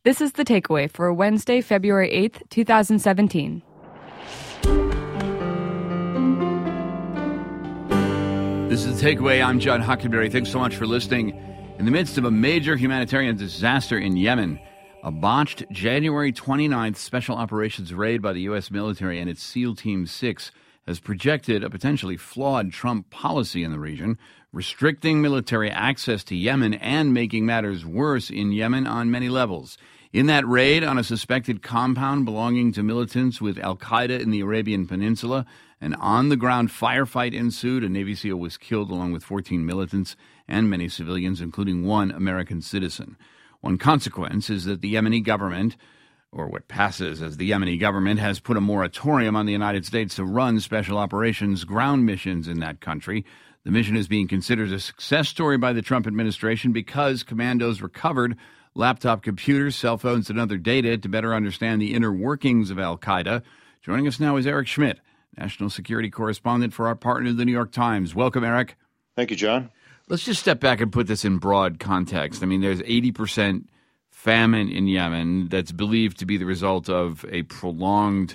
This is The Takeaway for Wednesday, February 8th, 2017. This is The Takeaway. I'm John Huckleberry. Thanks so much for listening. In the midst of a major humanitarian disaster in Yemen, a botched January 29th special operations raid by the U.S. military and its SEAL Team 6 has projected a potentially flawed Trump policy in the region, restricting military access to Yemen and making matters worse in Yemen on many levels. In that raid on a suspected compound belonging to militants with al-Qaeda in the Arabian Peninsula, an on-the-ground firefight ensued. A Navy SEAL was killed along with 14 militants and many civilians, including one American citizen. One consequence is that the Yemeni government, or what passes as the Yemeni government, has put a moratorium on the United States to run special operations ground missions in that country. The mission is being considered a success story by the Trump administration because commandos recovered laptop computers, cell phones, and other data to better understand the inner workings of al-Qaeda. Joining us now is Eric Schmidt, national security correspondent for our partner, the New York Times. Welcome, Eric. Thank you, John. Let's just step back and put this in broad context. I mean, there's 80% famine in Yemen that's believed to be the result of a prolonged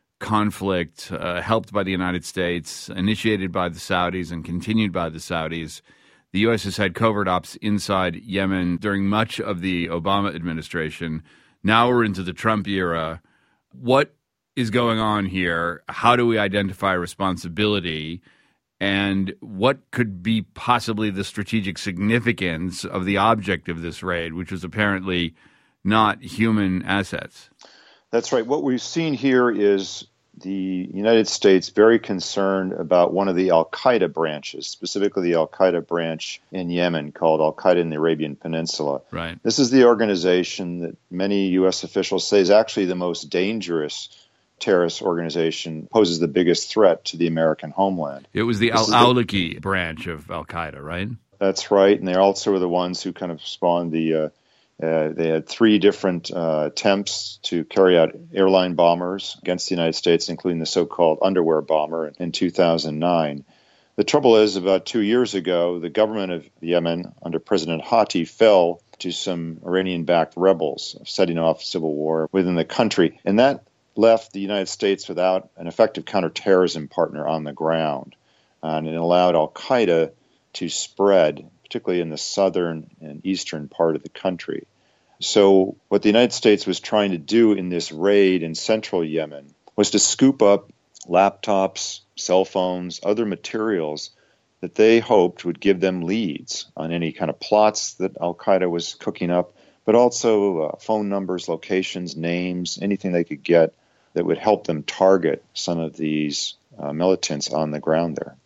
conflict helped by the United States, initiated by the Saudis and continued by the Saudis. The U.S. has had covert ops inside Yemen during much of the Obama administration. Now we're into the Trump era. What is going on here? How do we identify responsibility? And what could be possibly the strategic significance of the object of this raid, which is apparently not human assets? That's right. What we've seen here is the United States very concerned about one of the al-Qaeda branches, specifically the al-Qaeda branch in Yemen called al-Qaeda in the Arabian Peninsula. Right. This is the organization that many U.S. officials say is actually the most dangerous terrorist organization, poses the biggest threat to the American homeland. It was the al-Awlaki branch of al-Qaeda, right? That's right, and they also were the ones who kind of spawned the they had three different attempts to carry out airline bombers against the United States, including the so-called underwear bomber in 2009. The trouble is, about 2 years ago, the government of Yemen under President Hadi fell to some Iranian-backed rebels, setting off civil war within the country. And that left the United States without an effective counterterrorism partner on the ground. And it allowed al-Qaeda to spread, particularly in the southern and eastern part of the country. So what the United States was trying to do in this raid in central Yemen was to scoop up laptops, cell phones, other materials that they hoped would give them leads on any kind of plots that al-Qaeda was cooking up, but also phone numbers, locations, names, anything they could get that would help them target some of these militants on the ground there.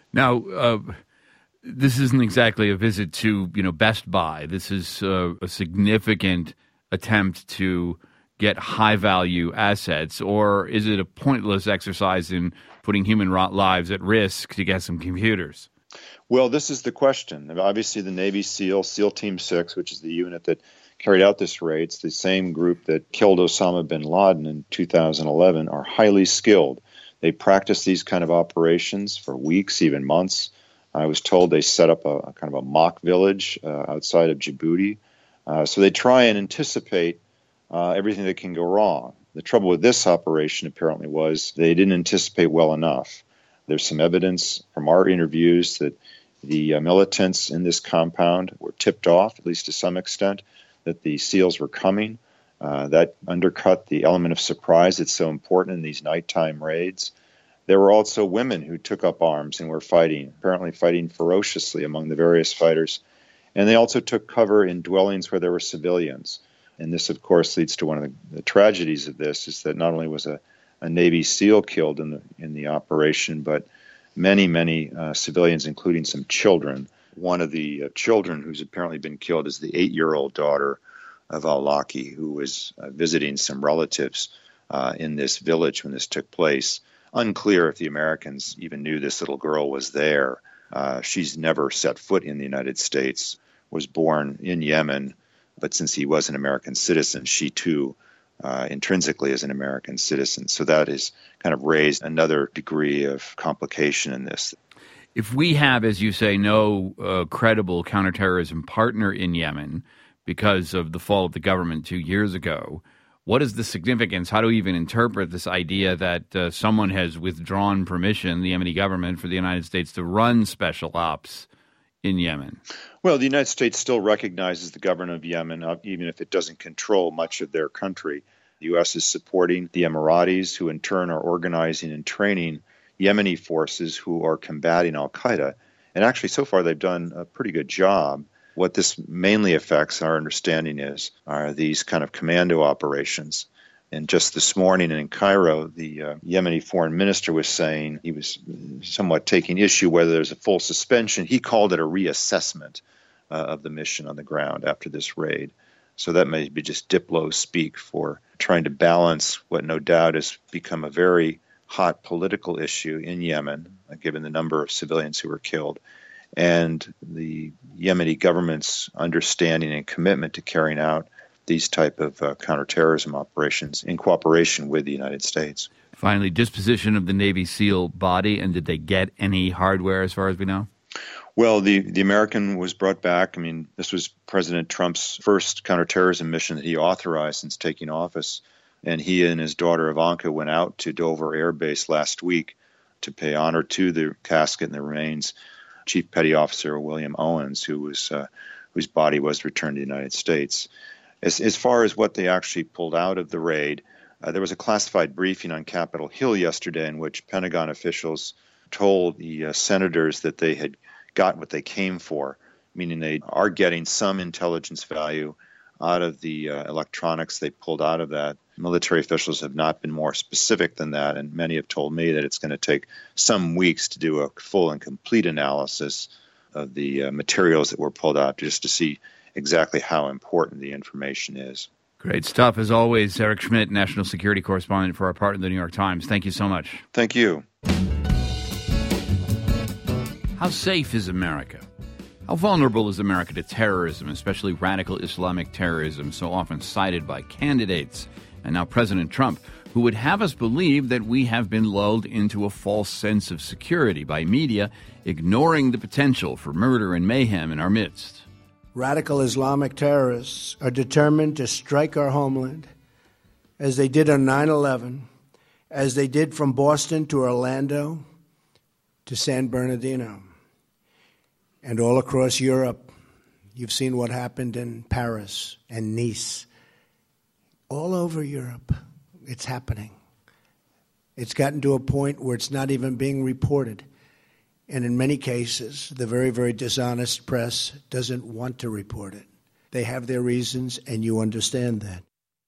Now, this isn't exactly a visit to, Best Buy. This is a significant attempt to get high-value assets, or is it a pointless exercise in putting human lives at risk to get some computers? Well, this is the question. Obviously, the Navy SEAL Team 6, which is the unit that carried out this raid, it's the same group that killed Osama bin Laden in 2011, are highly skilled. They practice these kind of operations for weeks, even months. I was told they set up a kind of a mock village outside of Djibouti. So they try and anticipate everything that can go wrong. The trouble with this operation apparently was they didn't anticipate well enough. There's some evidence from our interviews that the militants in this compound were tipped off, at least to some extent, that the SEALs were coming. That undercut the element of surprise that's so important in these nighttime raids. There were also women who took up arms and were fighting, apparently fighting ferociously among the various fighters. And they also took cover in dwellings where there were civilians. And this, of course, leads to one of the tragedies of this, is that not only was a Navy SEAL killed in the operation, but many civilians, including some children. One of the children who's apparently been killed is the 8-year-old daughter of al-Awlaki, who was visiting some relatives in this village when this took place. Unclear if the Americans even knew this little girl was there. She's never set foot in the United States, was born in Yemen, but since he was an American citizen, she too intrinsically is an American citizen. So that has kind of raised another degree of complication in this. If we have, as you say, no credible counterterrorism partner in Yemen, because of the fall of the government 2 years ago. What is the significance? How do we even interpret this idea that someone has withdrawn permission, the Yemeni government, for the United States to run special ops in Yemen? Well, the United States still recognizes the government of Yemen, even if it doesn't control much of their country. The U.S. is supporting the Emiratis, who in turn are organizing and training Yemeni forces who are combating al-Qaeda. And actually, so far, they've done a pretty good job. What this mainly affects, our understanding are these kind of commando operations. And just this morning in Cairo, the Yemeni foreign minister was saying he was somewhat taking issue whether there's a full suspension. He called it a reassessment of the mission on the ground after this raid. So that may be just Diplo speak for trying to balance what no doubt has become a very hot political issue in Yemen, given the number of civilians who were killed, and the Yemeni government's understanding and commitment to carrying out these type of counterterrorism operations in cooperation with the United States. Finally, disposition of the Navy SEAL body, and did they get any hardware as far as we know? Well, the American was brought back. I mean, this was President Trump's first counterterrorism mission that he authorized since taking office, and he and his daughter Ivanka went out to Dover Air Base last week to pay honor to the casket and the remains Chief Petty Officer William Owens, whose body was returned to the United States. As far as what they actually pulled out of the raid, there was a classified briefing on Capitol Hill yesterday in which Pentagon officials told the senators that they had got what they came for, meaning they are getting some intelligence value out of the electronics they pulled out of that. Military officials have not been more specific than that, and many have told me that it's going to take some weeks to do a full and complete analysis of the materials that were pulled out just to see exactly how important the information is. Great stuff. As always, Eric Schmidt, national security correspondent for our partner, the New York Times. Thank you so much. Thank you. How safe is America? How vulnerable is America to terrorism, especially radical Islamic terrorism, so often cited by candidates and now President Trump, who would have us believe that we have been lulled into a false sense of security by media, ignoring the potential for murder and mayhem in our midst? Radical Islamic terrorists are determined to strike our homeland, as they did on 9/11, as they did from Boston to Orlando to San Bernardino. And all across Europe, you've seen what happened in Paris and Nice. All over Europe, it's happening. It's gotten to a point where it's not even being reported. And in many cases, the very, very dishonest press doesn't want to report it. They have their reasons, and you understand that.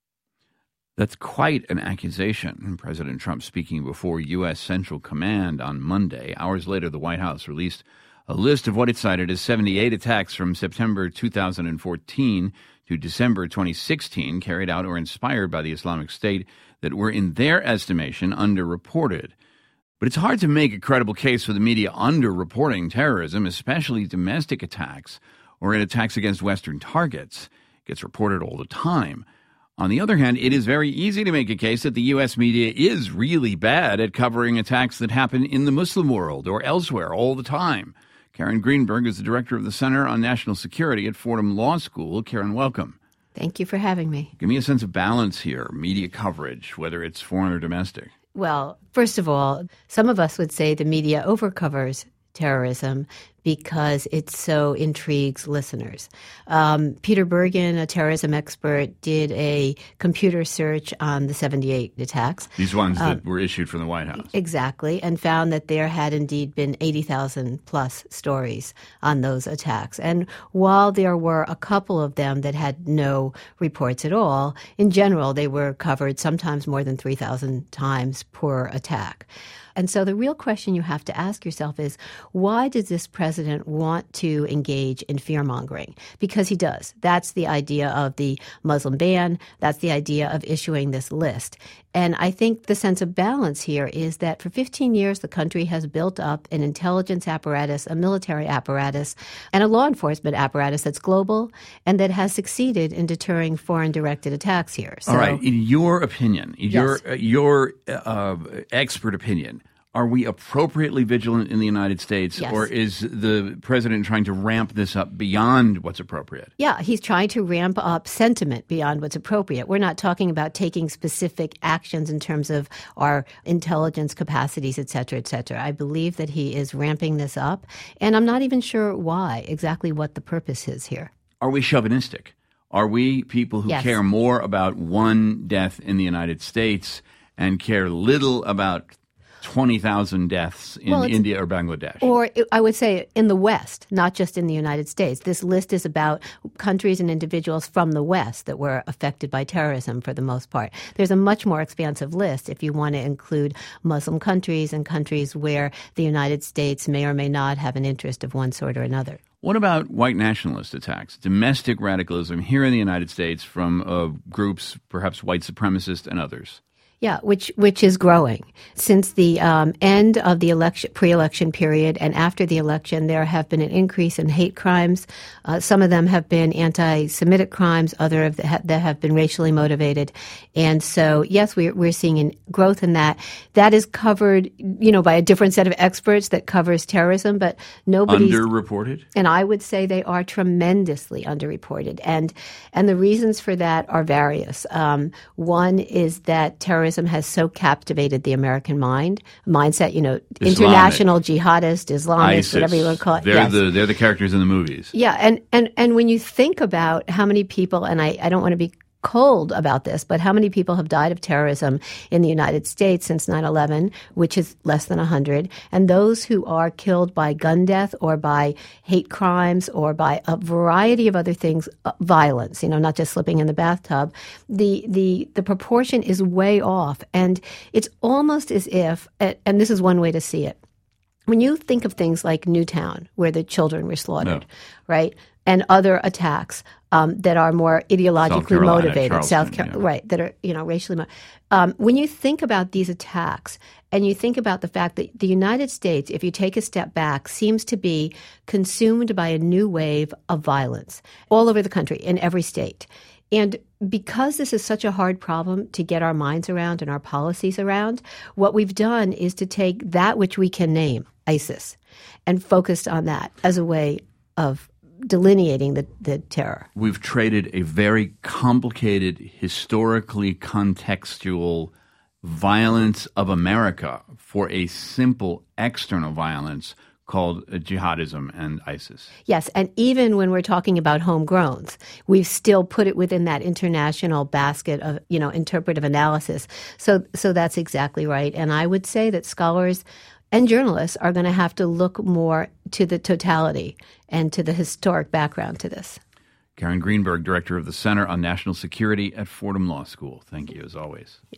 That's quite an accusation. President Trump speaking before U.S. Central Command on Monday. Hours later, the White House released a list of what it cited as 78 attacks from September 2014 to December 2016 carried out or inspired by the Islamic State that were, in their estimation, underreported. But it's hard to make a credible case for the media underreporting terrorism, especially domestic attacks or in attacks against Western targets. It gets reported all the time. On the other hand, it is very easy to make a case that the U.S. media is really bad at covering attacks that happen in the Muslim world or elsewhere all the time. Karen Greenberg is the director of the Center on National Security at Fordham Law School. Karen, welcome. Thank you for having me. Give me a sense of balance here, media coverage, whether it's foreign or domestic. Well, first of all, some of us would say the media overcovers terrorism because it so intrigues listeners. Peter Bergen, a terrorism expert, did a computer search on the 78 attacks. These ones that were issued from the White House. Exactly, and found that there had indeed been 80,000 plus stories on those attacks. And while there were a couple of them that had no reports at all, in general they were covered sometimes more than 3,000 times per attack. And so the real question you have to ask yourself is, why does this president want to engage in fear-mongering? Because he does. That's the idea of the Muslim ban. That's the idea of issuing this list. And I think the sense of balance here is that for 15 years, the country has built up an intelligence apparatus, a military apparatus, and a law enforcement apparatus that's global and that has succeeded in deterring foreign-directed attacks here. All right. In your opinion, Yes. your expert opinion, Are we appropriately vigilant in the United States, Yes. or is the president trying to ramp this up beyond what's appropriate? Yeah, he's trying to ramp up sentiment beyond what's appropriate. We're not talking about taking specific actions in terms of our intelligence capacities, et cetera, et cetera. I believe that he is ramping this up, and I'm not even sure why, exactly what the purpose is here. Are we chauvinistic? Are we people who Yes. care more about one death in the United States and care little about 20,000 deaths in India or Bangladesh? Or I would say in the West, not just in the United States. This list is about countries and individuals from the West that were affected by terrorism for the most part. There's a much more expansive list if you want to include Muslim countries and countries where the United States may or may not have an interest of one sort or another. What about white nationalist attacks, domestic radicalism here in the United States from groups, perhaps white supremacists and others? Yeah, which is growing. Since the end of the pre-election period and after the election, there have been an increase in hate crimes. Some of them have been anti-Semitic crimes, other that have been racially motivated. And so, yes, we're seeing growth in that. That is covered, by a different set of experts that covers terrorism, but nobody's underreported. And I would say they are tremendously underreported, and the reasons for that are various. One is that terrorism has so captivated the American mindset, international jihadist, Islamist, ISIS. Whatever you want to call it. They're the characters in the movies. Yeah, and when you think about how many people, and I don't want to be cold about this, but how many people have died of terrorism in the United States since 9/11, which is less than 100, and those who are killed by gun death or by hate crimes or by a variety of other things, violence, not just slipping in the bathtub, the proportion is way off. And it's almost as if, and this is one way to see it, when you think of things like Newtown, where the children were slaughtered, right, and other attacks that are more ideologically motivated, right, that are racially motivated. When you think about these attacks, and you think about the fact that the United States, if you take a step back, seems to be consumed by a new wave of violence all over the country, in every state. And because this is such a hard problem to get our minds around and our policies around, what we've done is to take that which we can name, ISIS, and focused on that as a way of delineating the terror. We've traded a very complicated, historically contextual violence of America for a simple external violence called jihadism and ISIS. Yes, and even when we're talking about homegrowns, we've still put it within that international basket of, interpretive analysis. So that's exactly right. And I would say that scholars and journalists are going to have to look more to the totality and to the historic background to this. Karen Greenberg, Director of the Center on National Security at Fordham Law School. Thank you, as always. Yeah.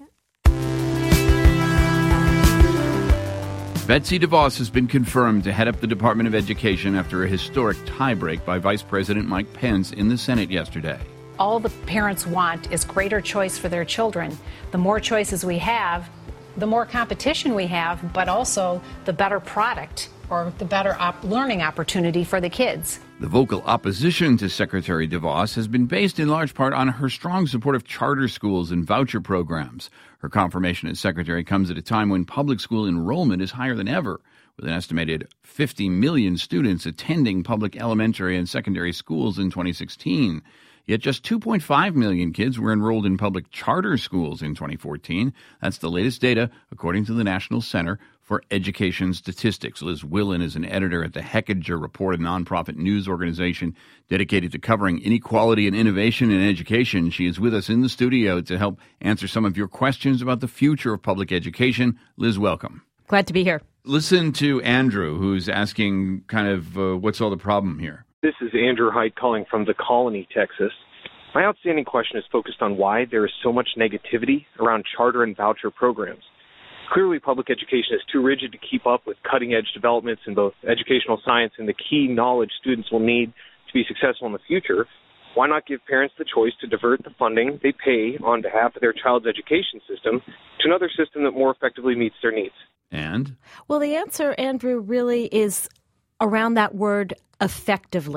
Betsy DeVos has been confirmed to head up the Department of Education after a historic tiebreak by Vice President Mike Pence in the Senate yesterday. All the parents want is greater choice for their children. The more choices we have, the more competition we have, but also the better product or the better learning opportunity for the kids. The vocal opposition to Secretary DeVos has been based in large part on her strong support of charter schools and voucher programs. Her confirmation as secretary comes at a time when public school enrollment is higher than ever, with an estimated 50 million students attending public elementary and secondary schools in 2016. Yet just 2.5 million kids were enrolled in public charter schools in 2014. That's the latest data, according to the National Center for Education Statistics. Liz Willen is an editor at the Hechinger Report, a nonprofit news organization dedicated to covering inequality and innovation in education. She is with us in the studio to help answer some of your questions about the future of public education. Liz, welcome. Glad to be here. Listen to Andrew, who's asking kind of what's all the problem here. This is Andrew Haidt calling from The Colony, Texas. My outstanding question is focused on why there is so much negativity around charter and voucher programs. Clearly, public education is too rigid to keep up with cutting-edge developments in both educational science and the key knowledge students will need to be successful in the future. Why not give parents the choice to divert the funding they pay on behalf of their child's education system to another system that more effectively meets their needs? And? Well, the answer, Andrew, really is around that word effectively.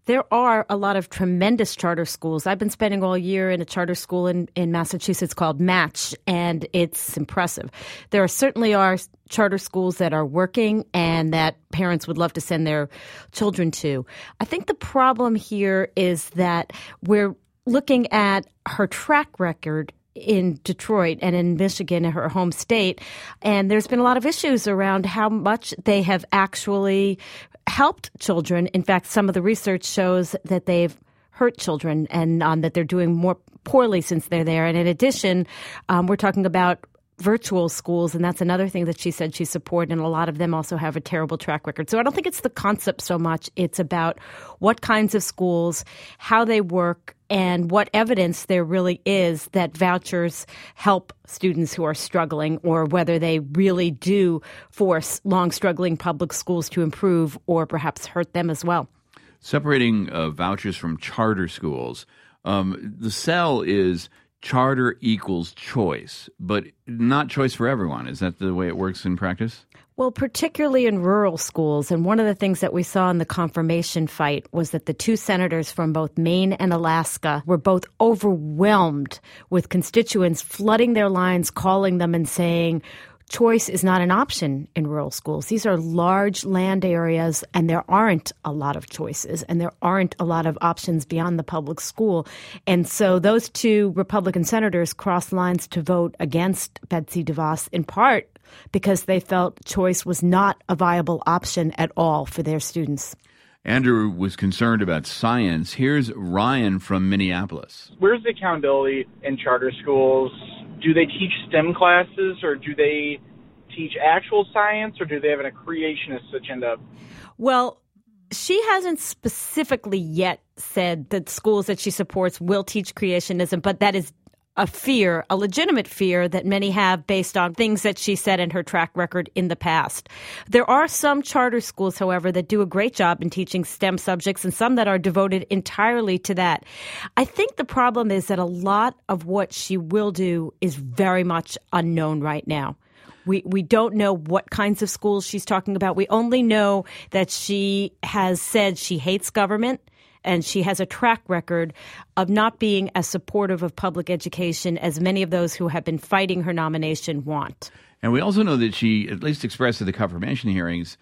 There are a lot of tremendous charter schools. I've been spending all year in a charter school in Massachusetts called Match, and it's impressive. There certainly are charter schools that are working and that parents would love to send their children to. I think the problem here is that we're looking at her track record in Detroit and in Michigan, her home state, and there's been a lot of issues around how much they have actually helped children. In fact, some of the research shows that they've hurt children and that they're doing more poorly since they're there. And in addition, we're talking about virtual schools, and that's another thing that she said she supported, and a lot of them also have a terrible track record. So I don't think it's the concept so much. It's about what kinds of schools, how they work, and what evidence there really is that vouchers help students who are struggling, or whether they really do force long-struggling public schools to improve or perhaps hurt them as well. Separating vouchers from charter schools, the sell is charter equals choice, but not choice for everyone. Is that the way it works in practice? Well, particularly in rural schools. And one of the things that we saw in the confirmation fight was that the two senators from both Maine and Alaska were both overwhelmed with constituents flooding their lines, calling them and saying, choice is not an option in rural schools. These are large land areas, and there aren't a lot of choices, and there aren't a lot of options beyond the public school. And so those two Republican senators crossed lines to vote against Betsy DeVos, in part because they felt choice was not a viable option at all for their students. Andrew was concerned about science. Here's Ryan from Minneapolis. Where's the accountability in charter schools? Do they teach STEM classes, or do they teach actual science, or do they have a creationist agenda? Well, she hasn't specifically yet said that schools that she supports will teach creationism, but that is a fear, a legitimate fear that many have based on things that she said in her track record in the past. There are some charter schools, however, that do a great job in teaching STEM subjects, and some that are devoted entirely to that. I think the problem is that a lot of what she will do is very much unknown right now. We don't know what kinds of schools she's talking about. We only know that she has said she hates government, and she has a track record of not being as supportive of public education as many of those who have been fighting her nomination want. And we also know that she at least expressed at the confirmation hearings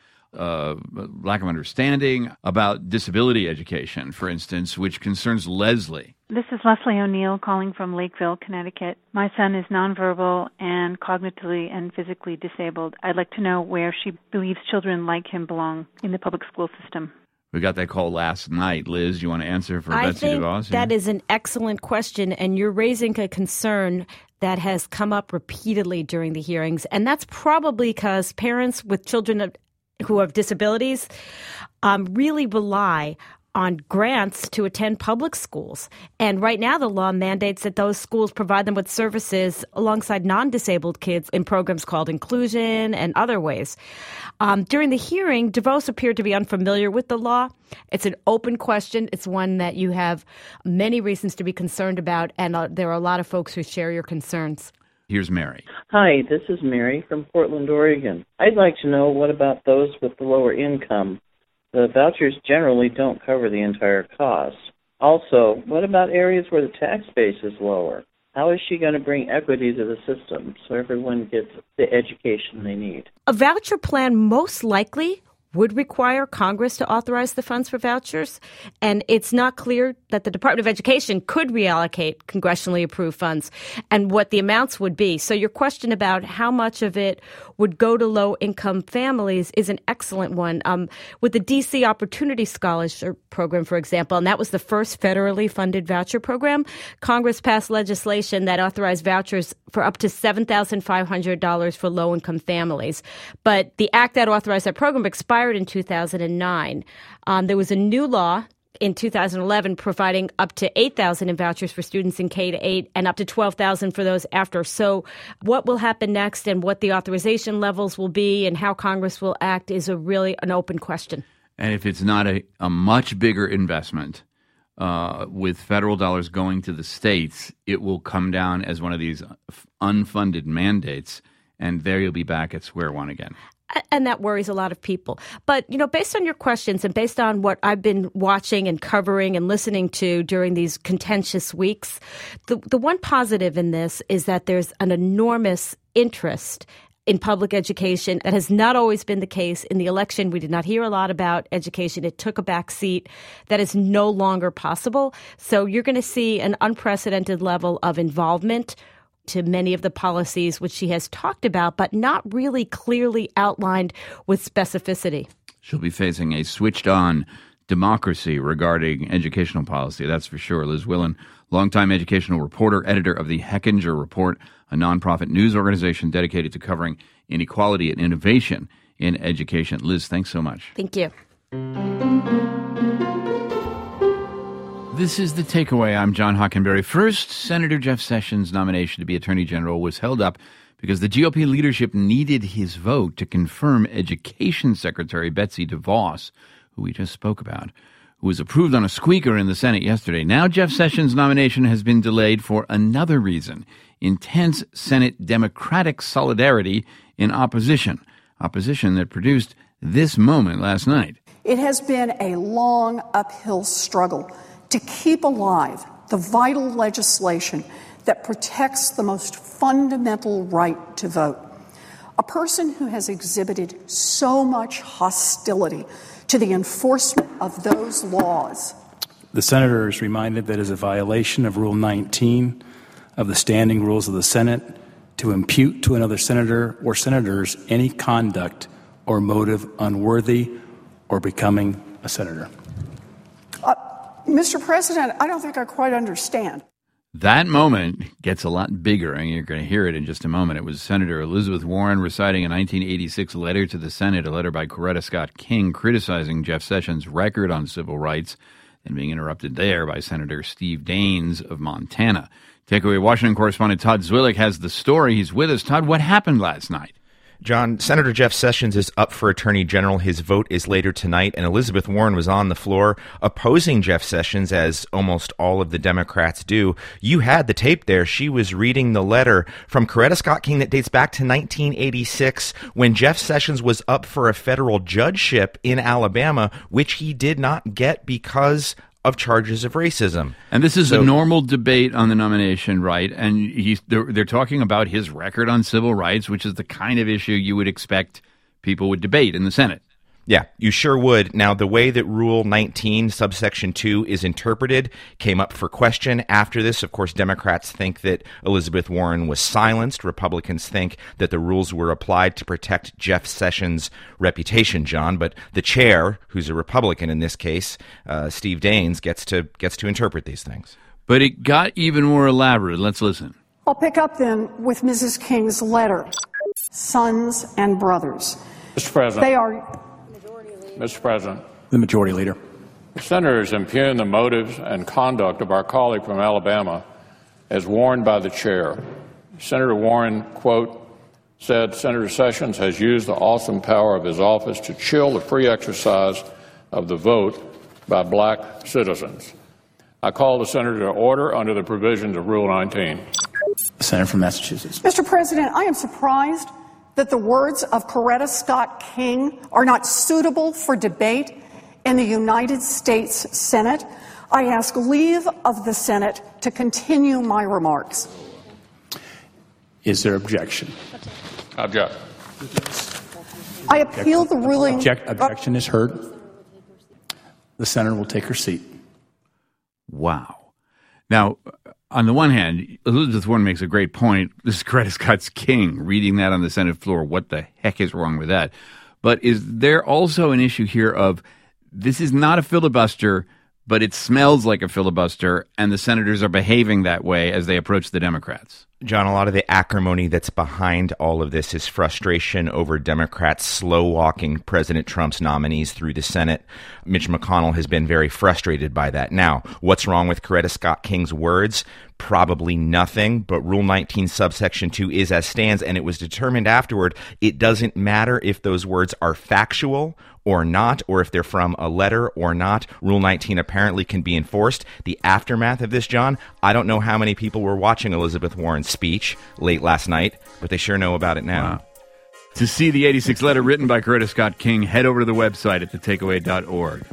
lack of understanding about disability education, for instance, which concerns Leslie. This is Leslie O'Neill calling from Lakeville, Connecticut. My son is nonverbal and cognitively and physically disabled. I'd like to know where she believes children like him belong in the public school system. We got that call last night. Liz, you want to answer for Betsy DeVos? I think that is an excellent question, and you're raising a concern that has come up repeatedly during the hearings, and that's probably because parents with children who have disabilities really rely on grants to attend public schools. And right now the law mandates that those schools provide them with services alongside non-disabled kids in programs called inclusion and other ways. During the hearing, DeVos appeared to be unfamiliar with the law. It's an open question. It's one that you have many reasons to be concerned about, and there are a lot of folks who share your concerns. Here's Mary. Hi, this is Mary from Portland, Oregon. I'd like to know, what about those with the lower income? The vouchers generally don't cover the entire cost. Also, what about areas where the tax base is lower? How is she going to bring equity to the system so everyone gets the education they need? A voucher plan most likely would require Congress to authorize the funds for vouchers, and it's not clear that the Department of Education could reallocate congressionally approved funds and what the amounts would be. So your question about how much of it would go to low-income families is an excellent one. With the D.C. Opportunity Scholarship Program, for example, and that was the first federally funded voucher program, Congress passed legislation that authorized vouchers for up to $7,500 for low-income families. But the act that authorized that program expired in 2009. There was a new law in 2011 providing up to $8,000 in vouchers for students in K-8 and up to $12,000 for those after. So what will happen next and what the authorization levels will be and how Congress will act is really an open question. And if it's not a much bigger investment with federal dollars going to the states, it will come down as one of these unfunded mandates, and there you'll be back at square one again. And that worries a lot of people. But, based on your questions and based on what I've been watching and covering and listening to during these contentious weeks, the one positive in this is that there's an enormous interest in public education. That has not always been the case. In the election, we did not hear a lot about education. It took a back seat. That is no longer possible. So you're going to see an unprecedented level of involvement to many of the policies which she has talked about, but not really clearly outlined with specificity. She'll be facing a switched-on democracy regarding educational policy, that's for sure. Liz Willen, longtime educational reporter, editor of the Hechinger Report, a nonprofit news organization dedicated to covering inequality and innovation in education. Liz, thanks so much. Thank you. This is The Takeaway. I'm John Hockenberry. First, Senator Jeff Sessions' nomination to be Attorney General was held up because the GOP leadership needed his vote to confirm Education Secretary Betsy DeVos, who we just spoke about, who was approved on a squeaker in the Senate yesterday. Now Jeff Sessions' nomination has been delayed for another reason: intense Senate Democratic solidarity in opposition that produced this moment last night. It has been a long uphill struggle to keep alive the vital legislation that protects the most fundamental right to vote. A person who has exhibited so much hostility to the enforcement of those laws. The senator is reminded that it is a violation of Rule 19 of the standing rules of the Senate to impute to another senator or senators any conduct or motive unworthy or becoming a senator. Mr. President, I don't think I quite understand. That moment gets a lot bigger, and you're going to hear it in just a moment. It was Senator Elizabeth Warren reciting a 1986 letter to the Senate, a letter by Coretta Scott King criticizing Jeff Sessions' record on civil rights, and being interrupted there by Senator Steve Daines of Montana. Takeaway Washington correspondent Todd Zwillich has the story. He's with us. Todd, what happened last night? John, Senator Jeff Sessions is up for Attorney General. His vote is later tonight, and Elizabeth Warren was on the floor opposing Jeff Sessions, as almost all of the Democrats do. You had the tape there. She was reading the letter from Coretta Scott King that dates back to 1986, when Jeff Sessions was up for a federal judgeship in Alabama, which he did not get because of charges of racism. And this is a normal debate on the nomination, right? And they're talking about his record on civil rights, which is the kind of issue you would expect people would debate in the Senate. Yeah, you sure would. Now, the way that Rule 19, subsection 2 is interpreted came up for question after this. Of course, Democrats think that Elizabeth Warren was silenced. Republicans think that the rules were applied to protect Jeff Sessions' reputation, John. But the chair, who's a Republican in this case, Steve Daines, gets to interpret these things. But it got even more elaborate. Let's listen. I'll pick up then with Mrs. King's letter. Sons and brothers. Mr. President. They are... Mr. President. The Majority Leader. The senators impugn the motives and conduct of our colleague from Alabama as warned by the chair. Senator Warren, quote, said Senator Sessions has used the awesome power of his office to chill the free exercise of the vote by black citizens. I call the senator to order under the provisions of Rule 19. The senator from Massachusetts. Mr. President, I am surprised that the words of Coretta Scott King are not suitable for debate in the United States Senate. I ask leave of the Senate to continue my remarks. Is there objection? Object. I appeal the ruling. Objection is heard. The senator will take her seat. Wow. Now, on the one hand, Elizabeth Warren makes a great point. This is Coretta Scott King reading that on the Senate floor. What the heck is wrong with that? But is there also an issue here of this is not a filibuster, but it smells like a filibuster, and the senators are behaving that way as they approach the Democrats? John, a lot of the acrimony that's behind all of this is frustration over Democrats slow-walking President Trump's nominees through the Senate. Mitch McConnell has been very frustrated by that. Now, what's wrong with Coretta Scott King's words? Probably nothing, but Rule 19 subsection 2 is as stands, and it was determined afterward it doesn't matter if those words are factual or not, or if they're from a letter or not. Rule 19 apparently can be enforced. The aftermath of this, John, I don't know how many people were watching Elizabeth Warren's speech late last night, but they sure know about it now. Wow. To see the 86 letter written by Coretta Scott King, head over to the website at thetakeaway.org.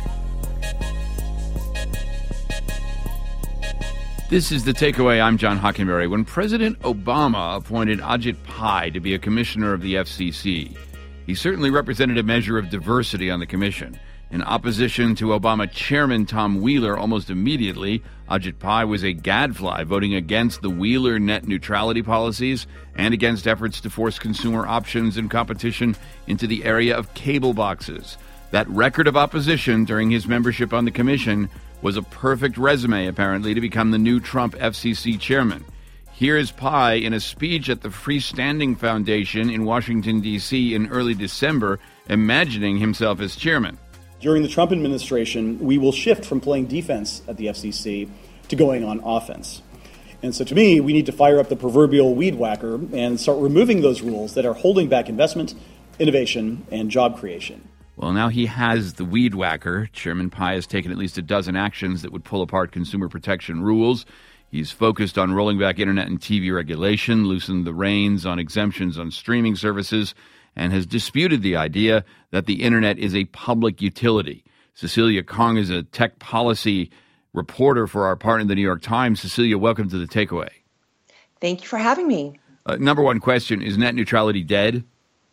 This is The Takeaway. I'm John Hockenberry. When President Obama appointed Ajit Pai to be a commissioner of the FCC, he certainly represented a measure of diversity on the commission. In opposition to Obama chairman Tom Wheeler, almost immediately, Ajit Pai was a gadfly, voting against the Wheeler net neutrality policies and against efforts to force consumer options and competition into the area of cable boxes. That record of opposition during his membership on the commission was a perfect resume, apparently, to become the new Trump FCC chairman. Here is Pai in a speech at the Freestanding Foundation in Washington, D.C. in early December, imagining himself as chairman. During the Trump administration, we will shift from playing defense at the FCC to going on offense. And so to me, we need to fire up the proverbial weed whacker and start removing those rules that are holding back investment, innovation, and job creation. Well, now he has the weed whacker. Chairman Pai has taken at least a dozen actions that would pull apart consumer protection rules. He's focused on rolling back internet and TV regulation, loosened the reins on exemptions on streaming services, and has disputed the idea that the internet is a public utility. Cecilia Kong is a tech policy reporter for our partner, the New York Times. Cecilia, welcome to The Takeaway. Thank you for having me. Number one question, is net neutrality dead?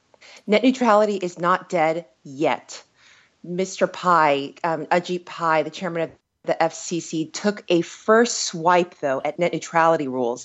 Net neutrality is not dead yet. Mr. Pai, Ajit Pai, the chairman of the FCC, took a first swipe, though, at net neutrality rules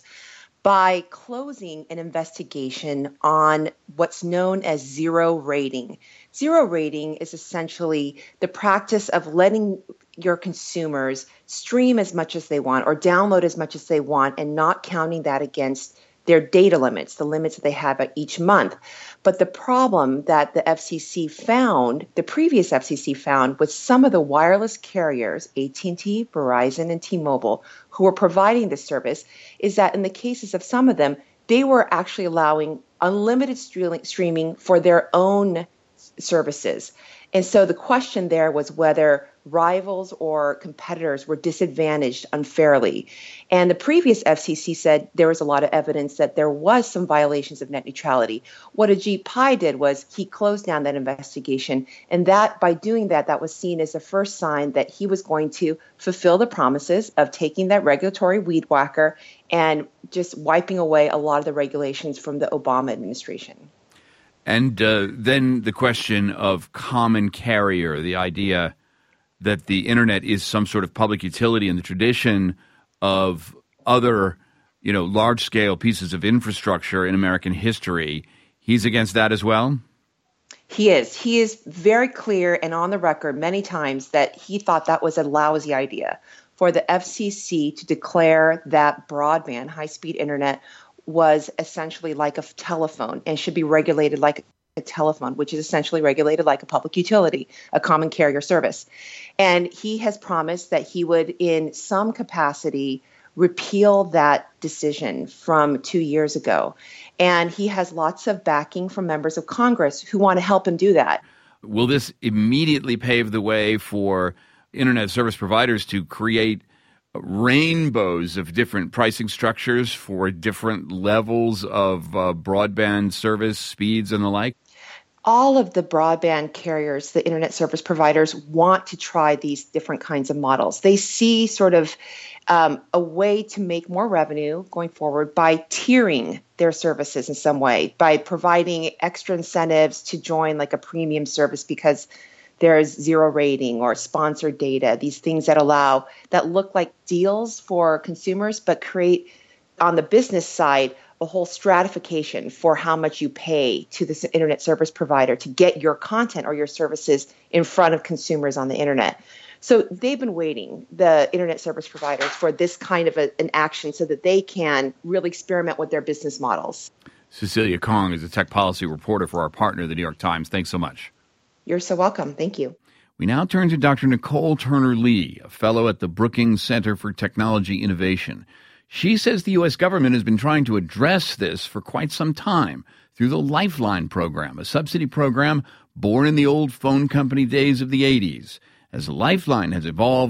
by closing an investigation on what's known as zero rating. Zero rating is essentially the practice of letting your consumers stream as much as they want or download as much as they want and not counting that against their data limits, the limits that they have at each month. But the problem that the FCC found, the previous FCC found, with some of the wireless carriers, AT&T, Verizon, and T-Mobile, who were providing this service, is that in the cases of some of them, they were actually allowing unlimited streaming for their own services. And so the question there was whether rivals or competitors were disadvantaged unfairly. And the previous FCC said there was a lot of evidence that there was some violations of net neutrality. What Ajit Pai did was he closed down that investigation. And that by doing that, that was seen as the first sign that he was going to fulfill the promises of taking that regulatory weed whacker and just wiping away a lot of the regulations from the Obama administration. And then the question of common carrier, the idea that the internet is some sort of public utility in the tradition of other, large-scale pieces of infrastructure in American history. He's against that as well? He is. He is very clear and on the record many times that he thought that was a lousy idea for the FCC to declare that broadband, high-speed internet, was essentially like a telephone and should be regulated like a telephone, which is essentially regulated like a public utility, a common carrier service. And he has promised that he would, in some capacity, repeal that decision from 2 years ago. And he has lots of backing from members of Congress who want to help him do that. Will this immediately pave the way for internet service providers to create rainbows of different pricing structures for different levels of broadband service speeds and the like? All of the broadband carriers, the internet service providers, want to try these different kinds of models. They see sort of a way to make more revenue going forward by tiering their services in some way, by providing extra incentives to join like a premium service because there's zero rating or sponsored data, these things that look like deals for consumers, but create on the business side a whole stratification for how much you pay to this internet service provider to get your content or your services in front of consumers on the internet. So they've been waiting, the internet service providers, for this kind of an action so that they can really experiment with their business models. Cecilia Kong is a tech policy reporter for our partner, the New York Times. Thanks so much. You're so welcome. Thank you. We now turn to Dr. Nicole Turner-Lee, a fellow at the Brookings Center for Technology Innovation. She says the U.S. government has been trying to address this for quite some time through the Lifeline program, a subsidy program born in the old phone company days of the 80s. As Lifeline has evolved,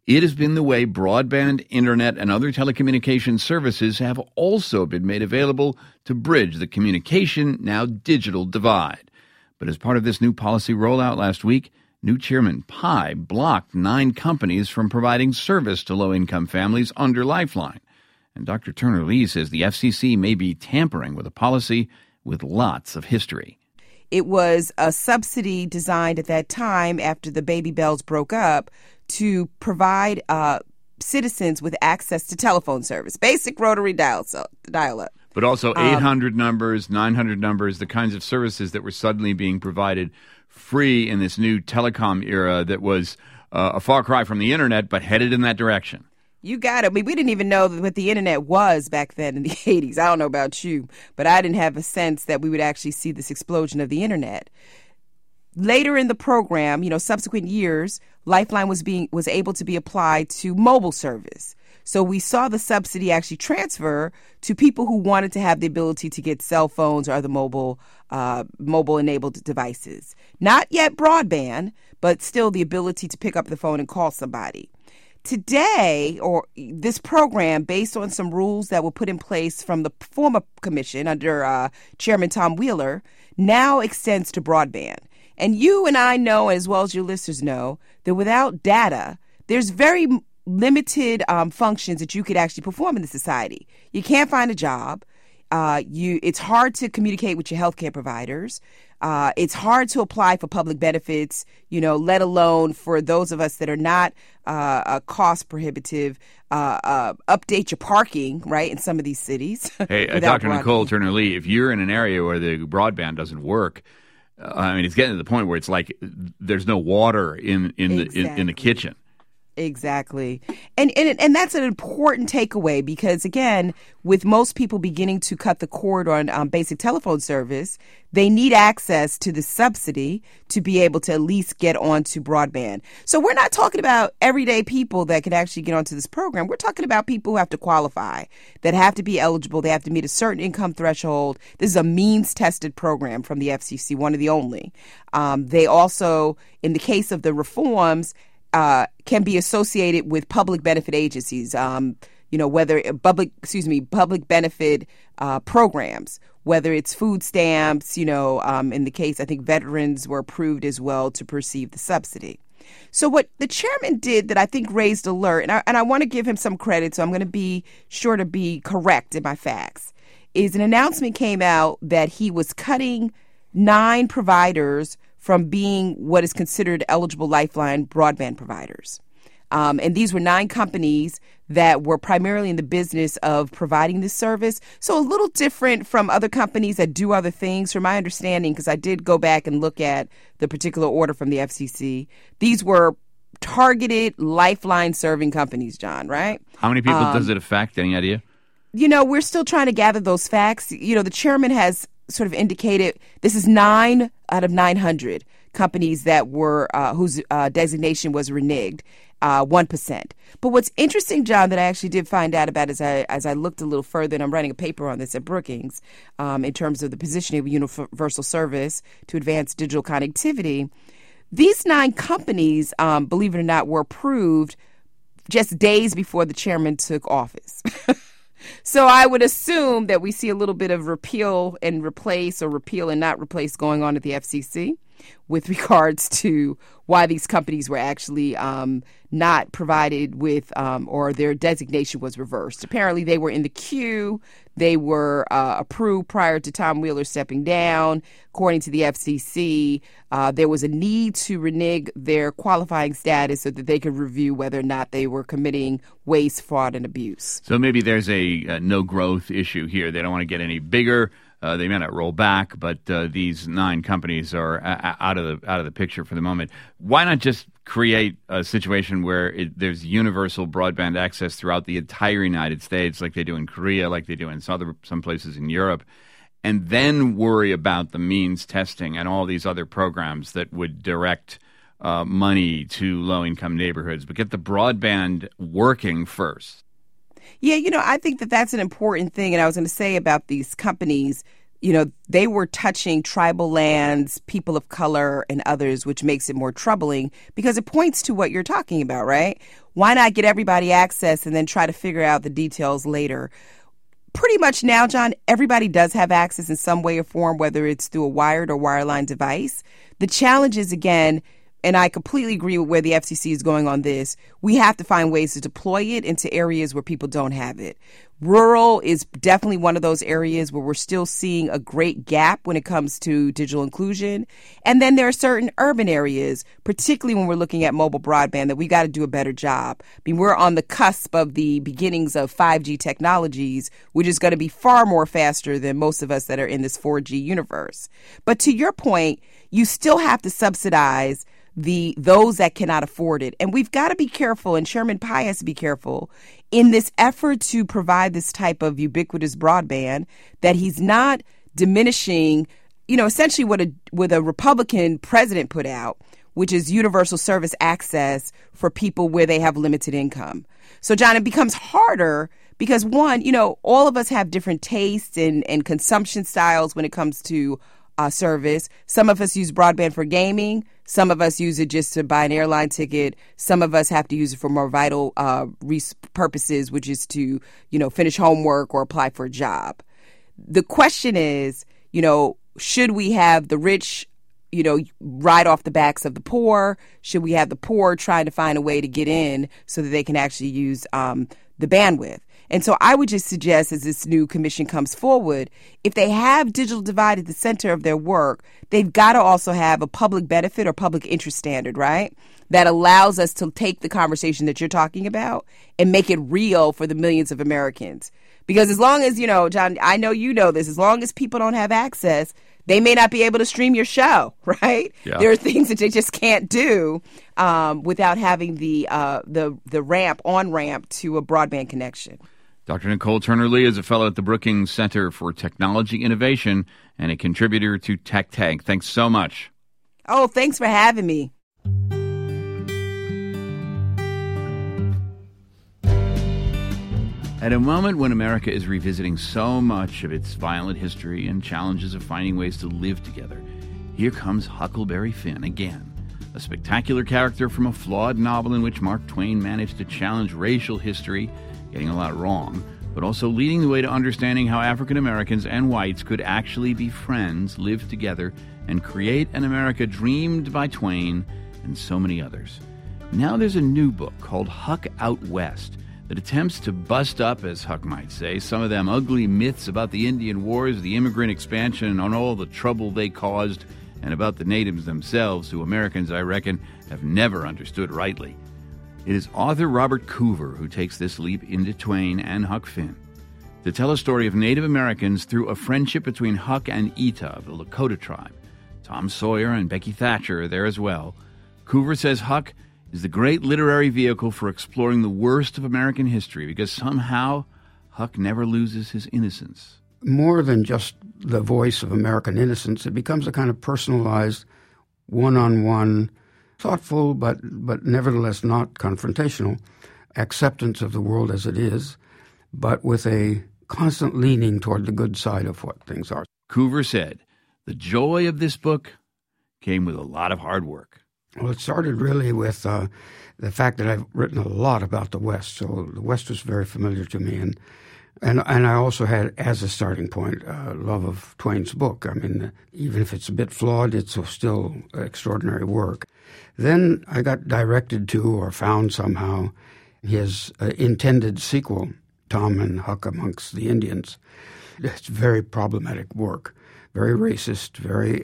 It has been the way broadband, internet, and other telecommunications services have also been made available to bridge the communication, now digital divide. But as part of this new policy rollout last week, new Chairman Pai blocked 9 companies from providing service to low-income families under Lifeline. And Dr. Turner-Lee says the FCC may be tampering with a policy with lots of history. It was a subsidy designed at that time after the baby bells broke up to provide citizens with access to telephone service, basic rotary dial-up. But also 800 numbers, 900 numbers, the kinds of services that were suddenly being provided free in this new telecom era that was a far cry from the internet, but headed in that direction. You got it. I mean, we didn't even know what the internet was back then in the 80s. I don't know about you, but I didn't have a sense that we would actually see this explosion of the internet. Later in the program, subsequent years, Lifeline was able to be applied to mobile service. So we saw the subsidy actually transfer to people who wanted to have the ability to get cell phones or other mobile-enabled devices. Not yet broadband, but still the ability to pick up the phone and call somebody. Today, or this program, based on some rules that were put in place from the former commission under Chairman Tom Wheeler, now extends to broadband. And you and I know, as well as your listeners know, that without data, there's very limited functions that you could actually perform in the society. You can't find a job. It's hard to communicate with your healthcare providers. It's hard to apply for public benefits, let alone for those of us that are not cost prohibitive, update your parking, right, in some of these cities. Hey, Dr. Nicole Turner-Lee, if you're in an area where the broadband doesn't work, it's getting to the point where it's like there's no water in the kitchen. Exactly. And that's an important takeaway because, again, with most people beginning to cut the cord on basic telephone service, they need access to the subsidy to be able to at least get onto broadband. So we're not talking about everyday people that can actually get onto this program. We're talking about people who have to qualify, that have to be eligible. They have to meet a certain income threshold. This is a means-tested program from the FCC, one of the only. They also, in the case of the reforms, can be associated with public benefit agencies, whether public benefit programs, whether it's food stamps, in the case, I think veterans were approved as well to receive the subsidy. So what the chairman did that I think raised alert, and I want to give him some credit, so I'm going to be sure to be correct in my facts, is an announcement came out that he was cutting 9 providers from being what is considered eligible Lifeline broadband providers. And these were 9 companies that were primarily in the business of providing this service. So a little different from other companies that do other things. From my understanding, because I did go back and look at the particular order from the FCC, these were targeted Lifeline serving companies, John, right? How many people does it affect? Any idea? We're still trying to gather those facts. The chairman has sort of indicated this is 9 out of 900 companies that were whose designation was reneged, 1%. But what's interesting, John, that I actually did find out about as I looked a little further, and I'm writing a paper on this at Brookings, in terms of the positioning of universal service to advance digital connectivity. These 9 companies, believe it or not, were approved just days before the chairman took office. So I would assume that we see a little bit of repeal and replace or repeal and not replace going on at the FCC with regards to why these companies were actually not provided with or their designation was reversed. Apparently they were in the queue. They were approved prior to Tom Wheeler stepping down. According to the FCC, there was a need to renege their qualifying status so that they could review whether or not they were committing waste, fraud, and abuse. So maybe there's a no-growth issue here. They don't want to get any bigger. They may not roll back, but these 9 companies are out of the picture for the moment. Why not just create a situation where there's universal broadband access throughout the entire United States, like they do in Korea, like they do in some places in Europe, and then worry about the means testing and all these other programs that would direct money to low-income neighborhoods, but get the broadband working first? Yeah, I think that that's an important thing. And I was going to say about these companies, they were touching tribal lands, people of color, and others, which makes it more troubling because it points to what you're talking about, right? Why not get everybody access and then try to figure out the details later? Pretty much now, John, everybody does have access in some way or form, whether it's through a wired or wireline device. The challenge is, again, and I completely agree with where the FCC is going on this, we have to find ways to deploy it into areas where people don't have it. Rural is definitely one of those areas where we're still seeing a great gap when it comes to digital inclusion. And then there are certain urban areas, particularly when we're looking at mobile broadband, that we got to do a better job. I mean, we're on the cusp of the beginnings of 5G technologies, which is going to be far more faster than most of us that are in this 4G universe. But to your point, you still have to subsidize those that cannot afford it. And we've got to be careful, and Chairman Pai has to be careful, in this effort to provide this type of ubiquitous broadband, that he's not diminishing, essentially what a Republican president put out, which is universal service access for people where they have limited income. So, John, it becomes harder because, one, all of us have different tastes and consumption styles when it comes to service. Some of us use broadband for gaming. Some of us use it just to buy an airline ticket. Some of us have to use it for more vital purposes, which is to, finish homework or apply for a job. The question is, should we have the rich, ride off the backs of the poor? Should we have the poor trying to find a way to get in so that they can actually use the bandwidth? And so I would just suggest, as this new commission comes forward, if they have digital divide at the center of their work, they've got to also have a public benefit or public interest standard, right? That allows us to take the conversation that you're talking about and make it real for the millions of Americans. Because as long as, John, I know you know this, as long as people don't have access, they may not be able to stream your show, right? Yeah. There are things that they just can't do without having the on-ramp to a broadband connection. Dr. Nicole Turner-Lee is a fellow at the Brookings Center for Technology Innovation and a contributor to Tech Tank. Thanks so much. Oh, thanks for having me. At a moment when America is revisiting so much of its violent history and challenges of finding ways to live together, here comes Huckleberry Finn again, a spectacular character from a flawed novel in which Mark Twain managed to challenge racial history, getting a lot wrong, but also leading the way to understanding how African Americans and whites could actually be friends, live together, and create an America dreamed by Twain and so many others. Now there's a new book called Huck Out West that attempts to bust up, as Huck might say, some of them ugly myths about the Indian Wars, the immigrant expansion, and all the trouble they caused, and about the natives themselves, who Americans, I reckon, have never understood rightly. It is author Robert Coover who takes this leap into Twain and Huck Finn to tell a story of Native Americans through a friendship between Huck and Ita of the Lakota tribe. Tom Sawyer and Becky Thatcher are there as well. Coover says Huck is the great literary vehicle for exploring the worst of American history because somehow Huck never loses his innocence. More than just the voice of American innocence, it becomes a kind of personalized, one-on-one, thoughtful but nevertheless not confrontational acceptance of the world as it is, but with a constant leaning toward the good side of what things are. Coover said, the joy of this book came with a lot of hard work. Well, it started really with the fact that I've written a lot about the West, so the West was very familiar to me, and I also had, as a starting point, love of Twain's book. I mean, even if it's a bit flawed, it's still extraordinary work. Then I got directed to, or found somehow, his intended sequel, Tom and Huck Amongst the Indians. It's very problematic work, very racist, very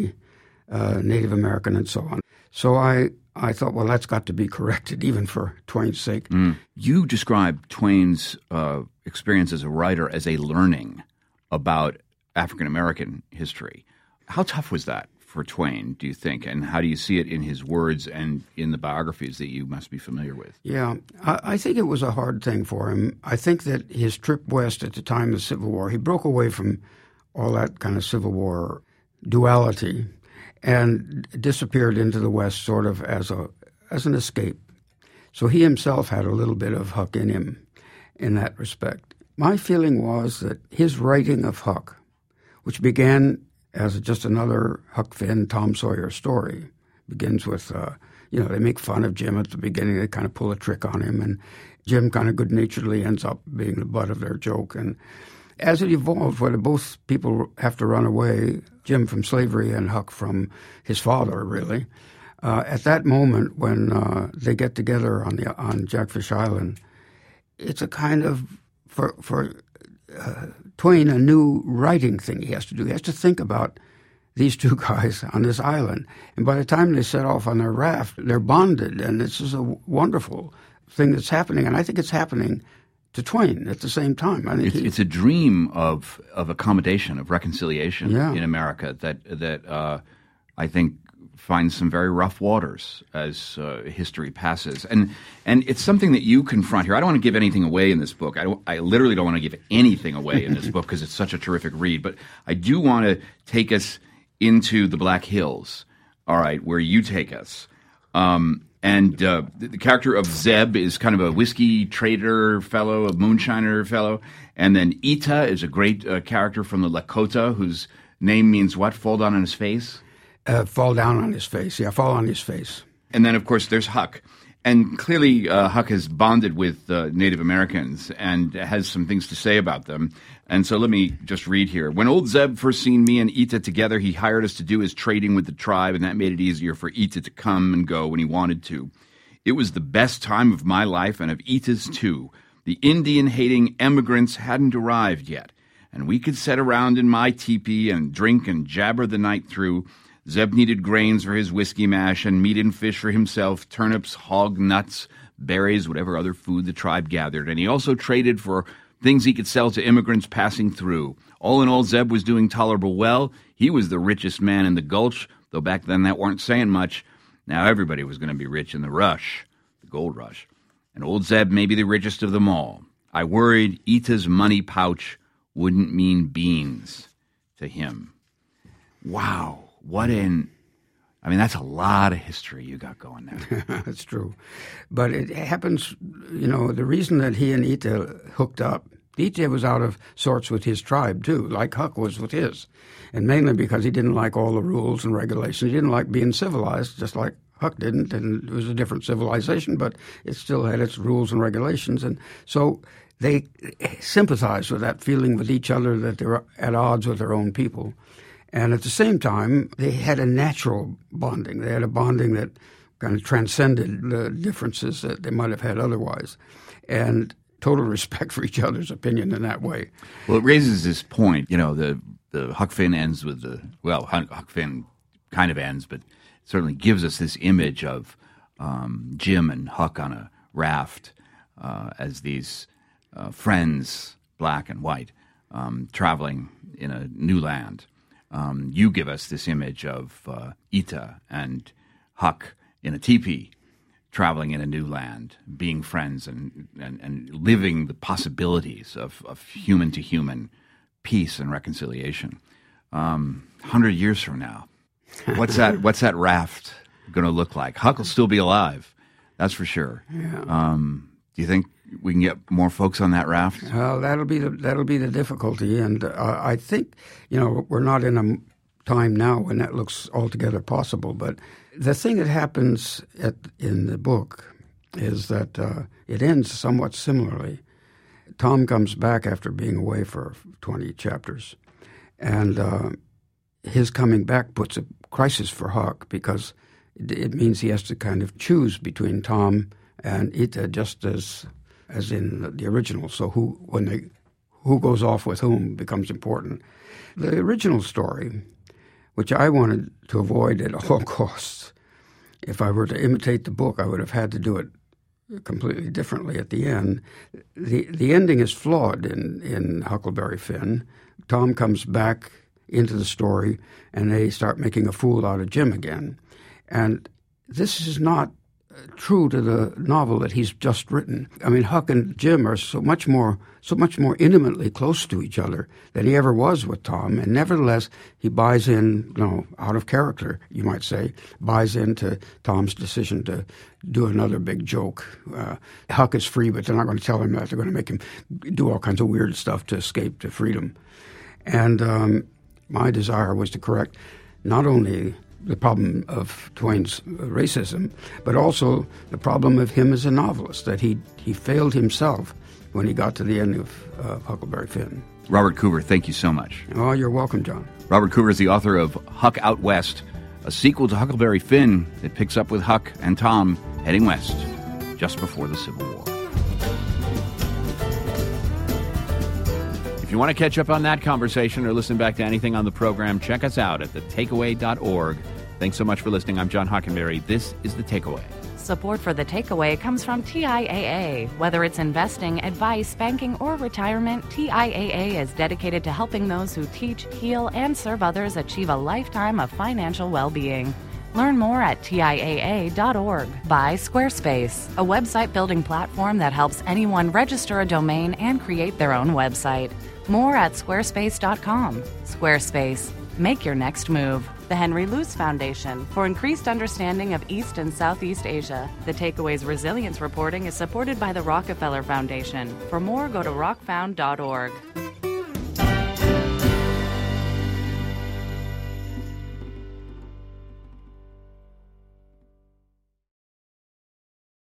anti-Native American, and so on. So I thought, well, that's got to be corrected, even for Twain's sake. You describe Twain's experience as a writer as a learning about African-American history. How tough was that for Twain, do you think? And how do you see it in his words and in the biographies that you must be familiar with? Yeah, I think it was a hard thing for him. I think that his trip west at the time of the Civil War, he broke away from all that kind of Civil War duality and disappeared into the West sort of as an escape. So he himself had a little bit of Huck in him in that respect. My feeling was that his writing of Huck which began as just another Huck Finn, Tom Sawyer story. Begins with, they make fun of Jim at the beginning. They kind of pull a trick on him, and Jim kind of good-naturedly ends up being the butt of their joke. And as it evolves, whether both people have to run away, Jim from slavery and Huck from his father, really, at that moment when they get together on Jackfish Island, it's a kind of, for Twain, a new writing thing he has to do. He has to think about these two guys on this island. And by the time they set off on their raft, they're bonded, and this is a wonderful thing that's happening. And I think it's happening to Twain at the same time. I think it's a dream of accommodation, of reconciliation in America that I think finds some very rough waters as history passes. And it's something that you confront here. I don't want to give anything away in this book. I literally don't want to give anything away in this book because it's such a terrific read. But I do want to take us into the Black Hills, all right, where you take us. The character of Zeb is kind of a whiskey trader fellow, a moonshiner fellow. And then Ita is a great character from the Lakota whose name means what? Fall down on his face? Fall down on his face. Yeah, fall on his face. And then, of course, there's Huck. And clearly Huck has bonded with Native Americans and has some things to say about them. And so let me just read here. When old Zeb first seen me and Ita together, he hired us to do his trading with the tribe, and that made it easier for Ita to come and go when he wanted to. It was the best time of my life and of Ita's, too. The Indian-hating emigrants hadn't arrived yet, and we could sit around in my teepee and drink and jabber the night through. Zeb needed grains for his whiskey mash and meat and fish for himself, turnips, hog nuts, berries, whatever other food the tribe gathered. And he also traded for things he could sell to immigrants passing through. All in all, Zeb was doing tolerable well. He was the richest man in the Gulch, though back then that weren't saying much. Now everybody was going to be rich in the rush, the gold rush. And old Zeb may be the richest of them all. I worried Ita's money pouch wouldn't mean beans to him. Wow. That's a lot of history you got going there. That's true. But it happens, the reason that he and Ita hooked up, Ita was out of sorts with his tribe, too, like Huck was with his. And mainly because he didn't like all the rules and regulations. He didn't like being civilized, just like Huck didn't. And it was a different civilization, but it still had its rules and regulations. And so they sympathized with that feeling with each other that they were at odds with their own people. And at the same time, they had a natural bonding. They had a bonding that kind of transcended the differences that they might have had otherwise, and total respect for each other's opinion in that way. Well, it raises this point. The Huck Finn ends with Huck Finn kind of ends, but certainly gives us this image of Jim and Huck on a raft as these friends, black and white, traveling in a new land. You give us this image of Ita and Huck in a teepee, traveling in a new land, being friends and living the possibilities of human-to-human peace and reconciliation. 100 years from now, what's that raft going to look like? Huck will still be alive, that's for sure. Yeah. Do you think we can get more folks on that raft? Well, that'll be the difficulty, and I think we're not in a time now when that looks altogether possible. But the thing that happens in the book is that it ends somewhat similarly. Tom comes back after being away for 20 chapters, and his coming back puts a crisis for Huck because it means he has to kind of choose between Tom and Ita, just as in the original. So who goes off with whom becomes important. The original story, which I wanted to avoid at all costs, if I were to imitate the book, I would have had to do it completely differently at the end. The ending is flawed in Huckleberry Finn. Tom comes back into the story, and they start making a fool out of Jim again. And this is not true to the novel that he's just written. I mean, Huck and Jim are so much more intimately close to each other than he ever was with Tom, and nevertheless, he buys in, out of character, you might say, buys into Tom's decision to do another big joke. Huck is free, but they're not going to tell him that. They're going to make him do all kinds of weird stuff to escape to freedom. And My desire was to correct not only the problem of Twain's racism, but also the problem of him as a novelist, that he failed himself when he got to the end of Huckleberry Finn. Robert Coover, thank you so much. Oh, you're welcome, John. Robert Coover is the author of Huck Out West, a sequel to Huckleberry Finn that picks up with Huck and Tom heading west just before the Civil War. If you want to catch up on that conversation or listen back to anything on the program, check us out at thetakeaway.org. Thanks so much for listening. I'm John Hockenberry. This is The Takeaway. Support for The Takeaway comes from TIAA. Whether it's investing, advice, banking, or retirement, TIAA is dedicated to helping those who teach, heal, and serve others achieve a lifetime of financial well-being. Learn more at TIAA.org. By Squarespace, a website building platform that helps anyone register a domain and create their own website. More at squarespace.com. Squarespace. Make your next move. The Henry Luce Foundation for increased understanding of East and Southeast Asia. The Takeaway's resilience reporting is supported by the Rockefeller Foundation. For more, go to rockfound.org.